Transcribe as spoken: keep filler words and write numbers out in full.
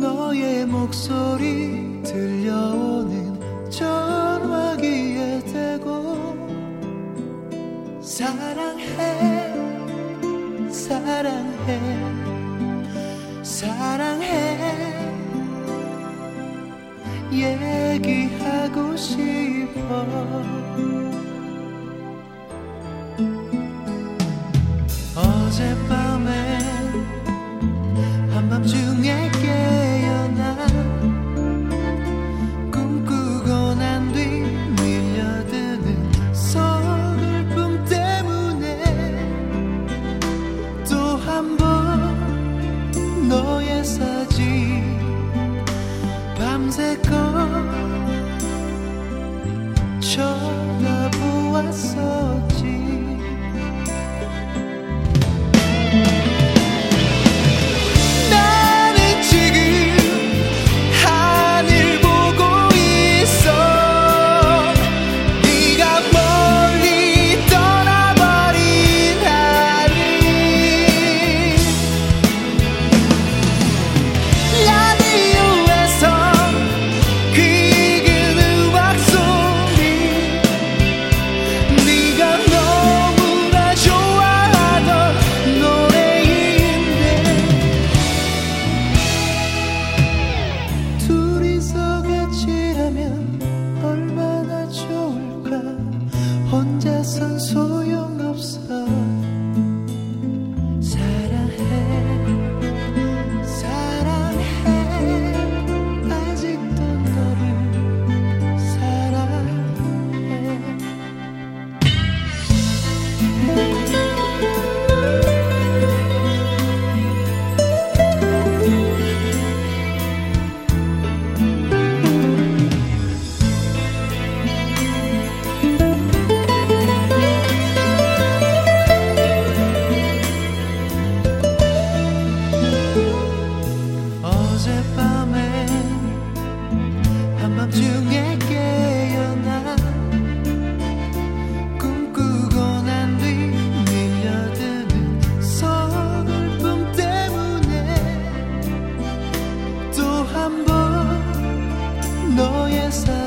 너의 목소리 들려오는 전화기에 대고 사랑해 사랑해 사랑해 얘기하고 싶어. 어젯밤에 한밤중에 깨어나 꿈꾸고 난 뒤 밀려드는 서글픔 때문에 또 한 번 너의 사진 밤새껏 쳐다보았었지. 혼자선 소용없어. 사랑해 사랑해 아직도 너를 사랑해. 어젯밤에 한밤중에 깨어나 꿈꾸고 난 뒤 밀려드는 서글픔 때문에 또 한 번 너의 사랑